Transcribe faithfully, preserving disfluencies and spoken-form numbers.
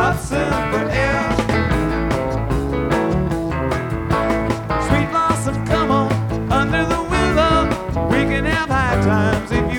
hearts in the air. Sweet blossom, come on, under the willow. We can have high times in